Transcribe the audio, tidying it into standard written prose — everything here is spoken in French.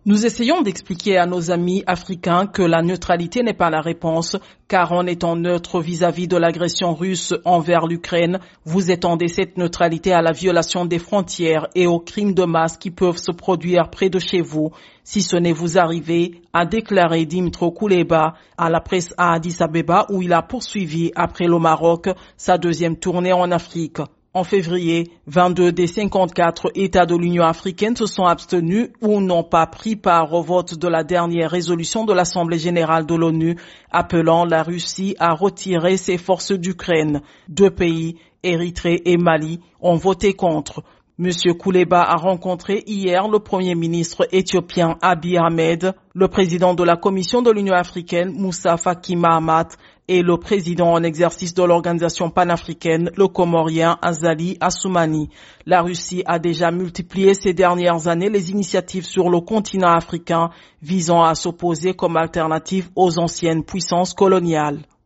Nous essayons d'expliquer à nos amis africains que la neutralité n'est pas la réponse, car en étant neutre vis-à-vis de l'agression russe envers l'Ukraine, vous étendez cette neutralité à la violation des frontières et aux crimes de masse qui peuvent se produire près de chez vous, si ce n'est vous arriver, a déclaré Dimitro Kuleba à la presse à Addis Abeba où il a poursuivi, après le Maroc, sa deuxième tournée en Afrique. En février, 22 des 54 États de l'Union africaine se sont abstenus ou n'ont pas pris part au vote de la dernière résolution de l'Assemblée générale de l'ONU appelant la Russie à retirer ses forces d'Ukraine. 2 pays, Érythrée et Mali, ont voté contre. Monsieur Kuleba a rencontré hier le Premier ministre éthiopien Abiy Ahmed, le président de la Commission de l'Union africaine Moussa Faki Mahamat et le président en exercice de l'organisation panafricaine, le Comorien Azali Assoumani. La Russie a déjà multiplié ces dernières années les initiatives sur le continent africain visant à s'opposer comme alternative aux anciennes puissances coloniales.